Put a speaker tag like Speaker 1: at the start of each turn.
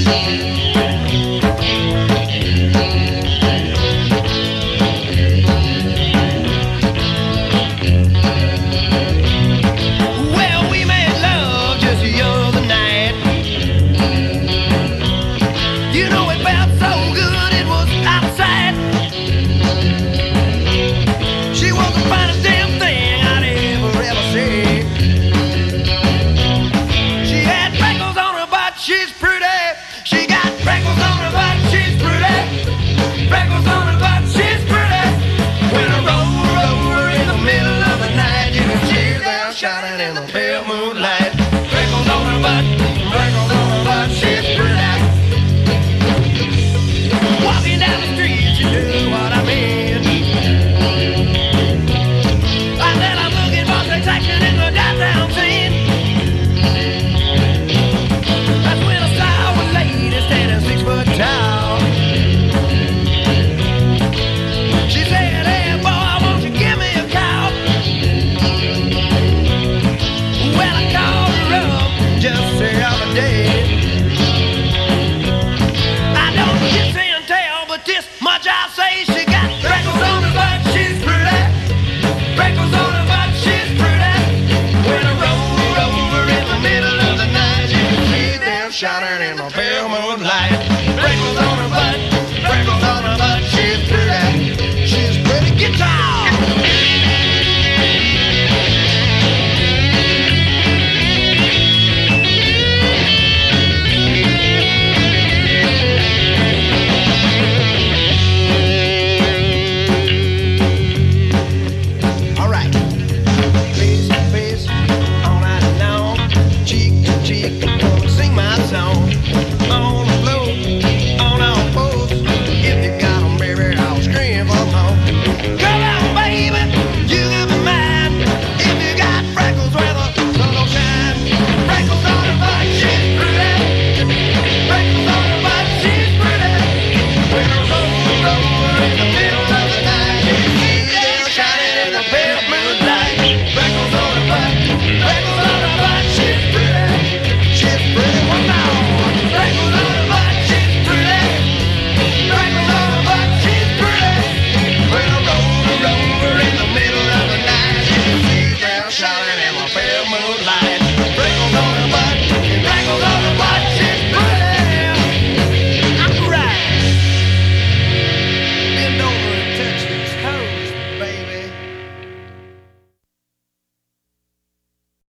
Speaker 1: Well, we made love just the other night. You know it felt so good, it was outside. She was the finest damn thing I'd ever seen. She had freckles on her butt, she's pretty. She got freckles on her butt, she's pretty. Freckles on her butt, she's pretty. When I roll over in the middle of the night, you can see her there shining in the pale moonlight. Freckles on her butt, freckles on her butt, she's pretty. Walking down the street, you know what I mean. I said I'm looking for protection in the downtown scene. That's when I saw a lady standing 6 foot tall. She said, hey boy, won't you give me a call? Well, I called her up just the other day. I don't kiss and tell, but this much I'll say, she got freckles on her butt, she's pretty. Freckles on her butt, she's pretty. When I roll over in the middle of the night, you can see them shining in the pale moonlight. Freckles on her butt, freckles on her butt, she's pretty. She's pretty guitar. All right, face to face, all night long, cheek to cheek, come and sing my song.